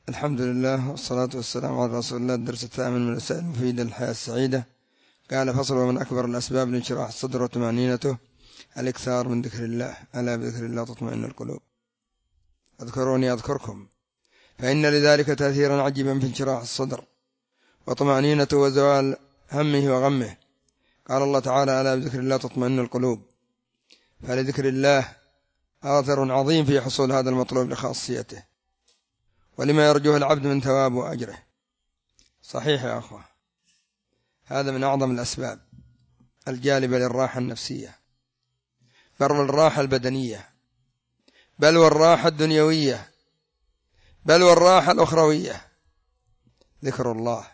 الحمد لله والصلاة والسلام على رسول الله. الدرس الثامن من الرسائل المفيدة للحياة السعيدة. قال: فصل: ومن أكبر الأسباب لانشراح الصدر وطمأنينته الإكثار من ذكر الله، ألا بذكر الله تطمئن القلوب. اذكروني أذكركم، فإن لذلك تأثيرا عجيبا في انشراح الصدر وطمأنينته وزوال همه وغمه. قال الله تعالى: ألا بذكر الله تطمئن القلوب. فلذكر الله آثر عظيم في حصول هذا المطلوب لخاصيته ولما يرجوه العبد من ثواب وأجره. صحيح يا أخوة، هذا من أعظم الأسباب الجالبة للراحة النفسية، بل والراحة البدنية، بل والراحة الدنيوية، بل والراحة الأخروية. ذكر الله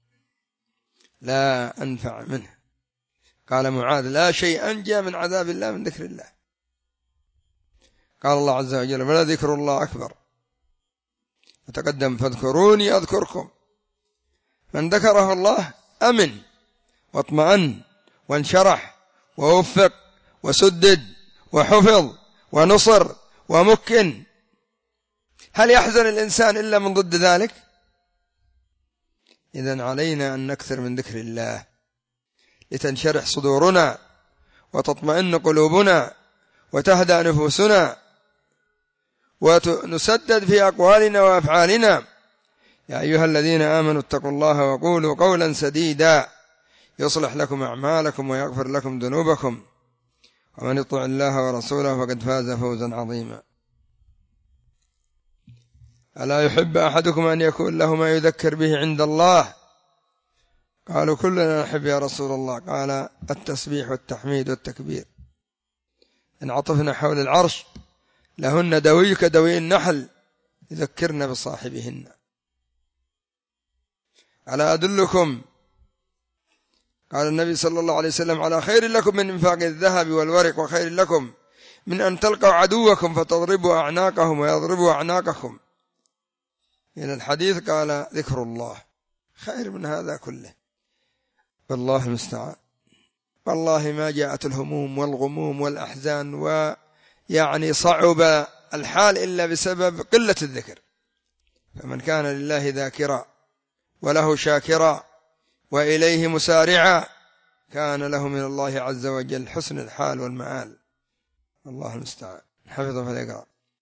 لا أنفع منه. قال معاذ: لا شيء أنجى من عذاب الله من ذكر الله. قال الله عز وجل: ولا ذكر الله أكبر. وتقدم: فاذكروني أذكركم. من ذكره الله أمن واطمأن وانشرح ووفق وسدد وحفظ ونصر ومكن. هل يحزن الإنسان إلا من ضد ذلك؟ إذن علينا أن نكثر من ذكر الله لتنشرح صدورنا وتطمئن قلوبنا وتهدأ نفوسنا ونسدد في أقوالنا وأفعالنا. يا أيها الذين آمنوا اتقوا الله وقولوا قولا سديدا يصلح لكم أعمالكم ويغفر لكم ذنوبكم، ومن يطع الله ورسوله فقد فاز فوزا عظيما. ألا يحب أحدكم أن يكون له ما يذكر به عند الله؟ قالوا: كلنا نحب يا رسول الله. قال: التسبيح والتحميد والتكبير. إن عطفنا حول العرش لهن دوي كدوي النحل يذكرن بصاحبهن. ألا أدلكم، قال النبي صلى الله عليه وسلم: على خير لكم من انفاق الذهب والورق، وخير لكم من أن تلقوا عدوكم فتضربوا أعناقهم ويضربوا أعناقكم. إلى الحديث قال: ذكر الله خير من هذا كله. والله المستعان. والله ما جاءت الهموم والغموم والأحزان ويعني صعب الحال إلا بسبب قلة الذكر. فمن كان لله ذاكرا وله شاكرا وإليه مسارعا كان له من الله عز وجل حسن الحال والمآل. الله المستعان. حفظه فليقرأ.